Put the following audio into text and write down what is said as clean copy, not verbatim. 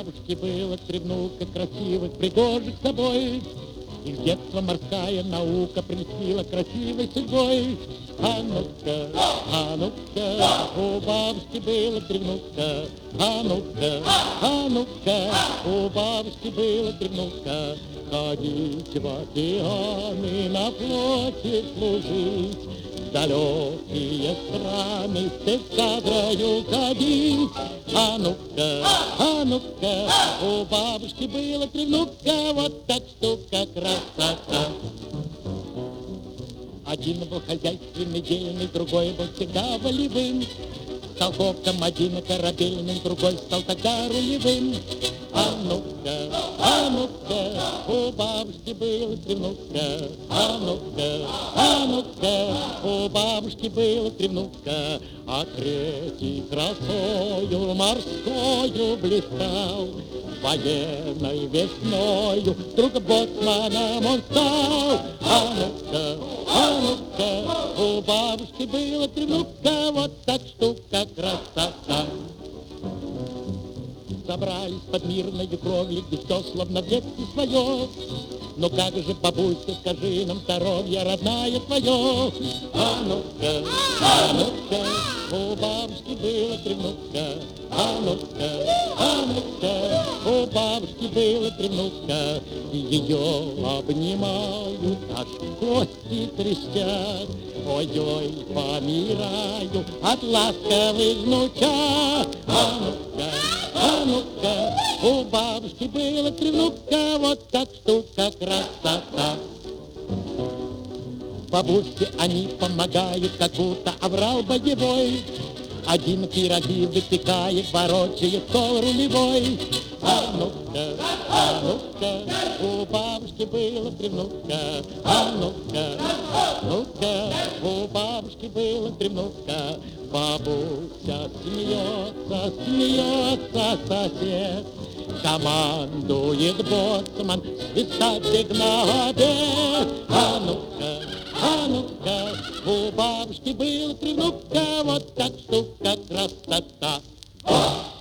бабушки было 3 внука красивых, пригожих с собой. Их детство морская наука прельстила красивой судьбой. А ну-ка, у бабушки было 3 внука. А ну-ка, у бабушки было 3 внука. Ходить в океаны, на флоте служить, в далекие страны с эскадрою ходить. А ну-ка, у бабушки было 3 внука, вот так штука красота. Один был хозяйственный, дельный, другой был всегда волевым. Стал коком один корабельным, другой стал тогда рулевым. А ну-ка, у бабушки было 3 внука. А ну-ка, у бабушки было 3 внука. А третий красою морскою блистал. Военной весною вдруг боцманом он стал. А ну-ка, у бабушки было 3 внука, вот так штука красота. Забрались под мирной кровлей, где все словно в детстве свое. Но как же, бабуся, скажи нам здоровье родная твое. А ну-ка, у бабушки было 3 внука. А ну-ка, у бабушки было 3 внука. Ее обнимают, аж кости трещат. Ой-ой, помираю от ласковых внучат. А ну-ка, у бабушки было 3 внука, вот так штука красота. Бабушке они помогают, как будто оврал боевой. Один пироги выпекает, ворочает стол рулевой. А ну-ка, у бабушки было 3 внука. А ну-ка, у бабушки было 3 внука. Бабуся смеется сосед. Командует боцман, свистать сигнал обед. А ну-ка, у бабушки было 3 внука, вот так штука красота.